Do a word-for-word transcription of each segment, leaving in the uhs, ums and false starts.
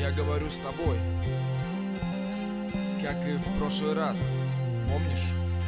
я говорю с тобой, как и в прошлый раз, помнишь?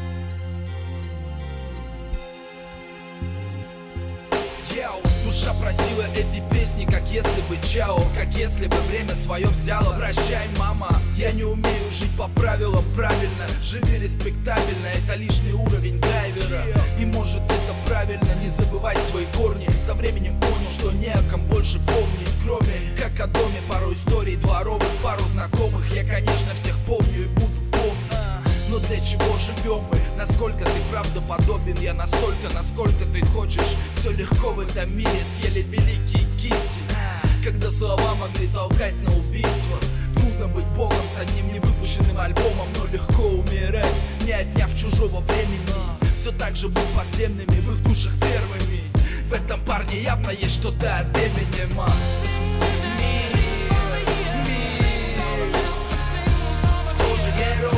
Яу, душа просила этой песни, как если бы чао, как если бы время свое взяло. Прощай, мама, я не умею жить по правилам правильно. Живи респектабельно, это лишний уровень драйвера. И может это правильно, не забывать свои корни. Со временем понял, что не о ком больше помнить, кроме как о доме, пару историй дворовых, пару знакомых. Я, конечно, всех помню и буду помнить. Но для чего живем мы? Насколько ты правдоподобен? Я настолько, насколько ты хочешь. Все легко в этом мире, съели великие кисти. Когда слова могли толкать на убийство. Трудно быть богом с одним невыпущенным альбомом, но легко умирать, не отняв чужого времени. Все так же быть подземными, в их душах первыми. В этом парне явно есть что-то от Эминема. Мир, мир, кто же герой?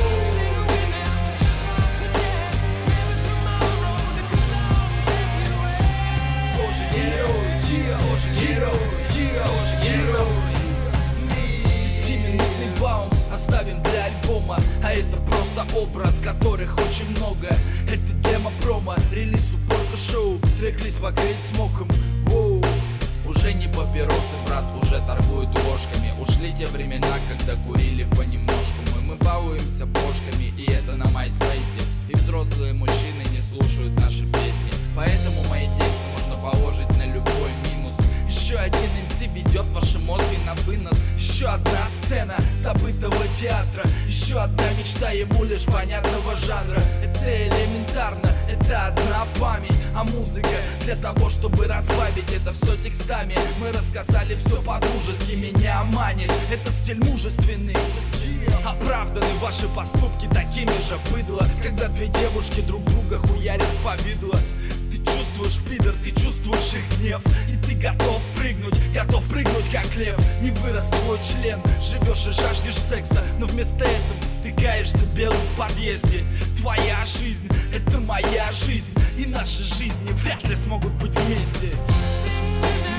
Кто же герой? Кто же герой? Кто же герой? Пятиминутный баунс оставим для альбома. А это просто образ, которых очень много. Это демо-промо, релиз уборка шоу. Трек-лист покрыть смоком. Воу. Уже не папиросы, брат, уже торгуют ложками. Ушли те времена, когда курили понемножку. Мы, мы балуемся бошками, и это на MySpace. И взрослые мужчины не слушают наши песни. Поэтому мои тексты можно положить на любой минус. Еще один эм си ведет ваши мозги на вынос. Еще одна сцена забытого театра. Еще одна мечта ему лишь понятного жанра. Это элементарно, это одна память. А музыка для того, чтобы разбавить это все текстами. Мы рассказали все по-дружески, меня манит. Этот стиль мужественный. Оправданы ваши поступки такими же быдло. Когда две девушки друг друга хуярят по видло. Ты чувствуешь, пидор, ты чувствуешь их гнев. И ты готов прыгнуть, готов прыгнуть как лев. Не вырос твой член, живешь и жаждешь секса. Но вместо этого втыкаешься белым в подъезде. Твоя жизнь, это моя жизнь. И наши жизни вряд ли смогут быть вместе.